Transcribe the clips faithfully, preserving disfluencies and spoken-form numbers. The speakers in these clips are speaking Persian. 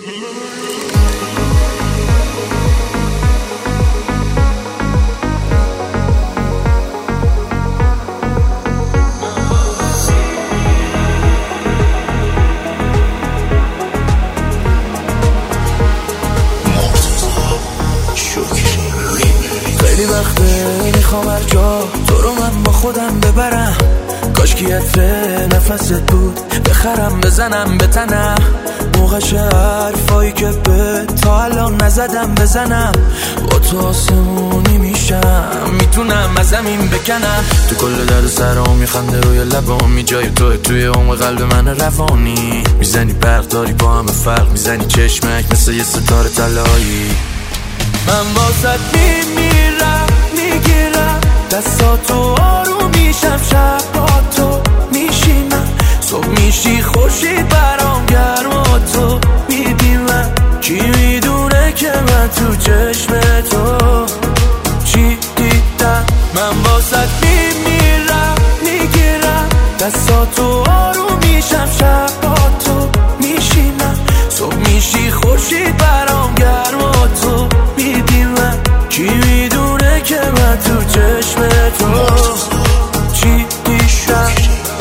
خیلی وقته میخوام هر جا تو رو من با خودم ببرم، کاش که عطر نفست بود بخرم بزنم به تنم، موقعش حرفایی که به تا الان نزدم بزنم، با تو آسمونی میشم میتونم از زمین بکنم، تو کل درد سرام میخنده روی لبام، می جای تو توی عمق قلب من روانی، میزنی برق داری با همه فرق، میزنی چشمک مثل یه ستاره طلایی، من واسط میمیرم میگیرم دستاتو آروم میشم، شب با تو میشینم، صبح میشی خورشید برام گرم و تو میبینم، کی میدونه که من تو چشم تو چی دیدم، من واسط میمیرم میگیرم دستاتو آروم میشم، شب با تو میشینم، صبح میشی خورشید برام گرم و تو میبینم، کی میدونه که من تو چشم تو چی دیشم.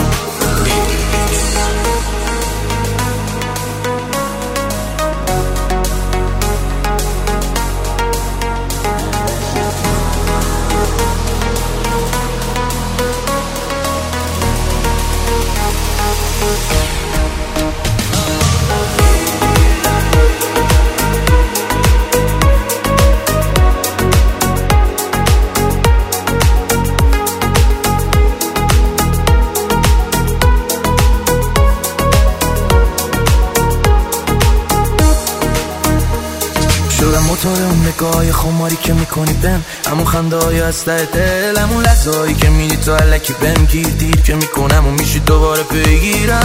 شدم موتور اون نگاه خماری که میکنی بهم، همون خنده های از ته دل، همون لحظه هایی که میدی تو علکی بهم گیر، دیر که میکنم و میشی دوباره بگیرم،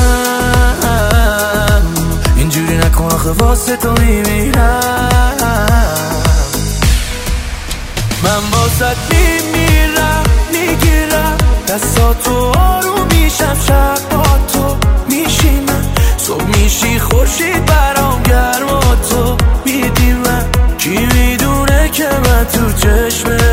اینجوری نکن آخه واسه تو میمیرم، من واسط میمیرم میگیرم دستاتو آروم میشم، شب با تو میشینم، صبح میشی خورشید برام گرم و تو میدیمم، کی میدونه که من تو چشم